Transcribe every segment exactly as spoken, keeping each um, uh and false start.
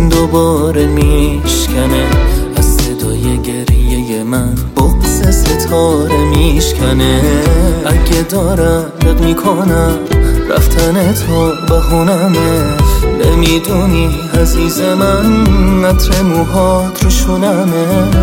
دوباره میشکنه، از صدای گریه من بغض ستاره میشکنه. اگه دارم رد میکنم رفتن تو بهونمه، نمیدونی عزیز من عطر موهات رو شونمه.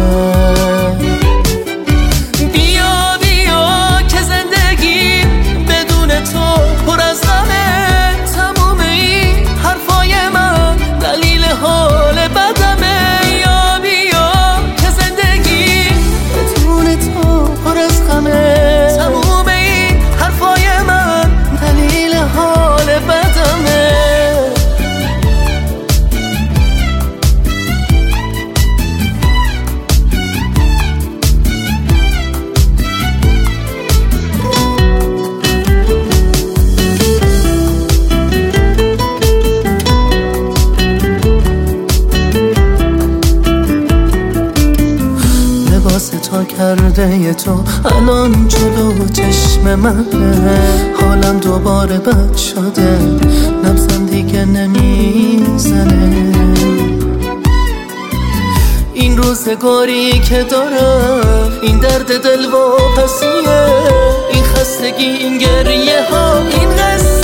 بیا بیا که زندگی بدون تو پر از غمه، تموم این حرفای من دلیل حال بدمه. بیا بیا که زندگی بدون تو پر از غمه، تموم این حرفای من دلیل حال بدمه. لباس تا کرده تو الان جلو چشم منه، حالم دوباره بد شده، نبضم دیگه نمیزنه. این روزگاری که دارم، این درد دل واپسیه، این خستگی، این گریه ها، این قصه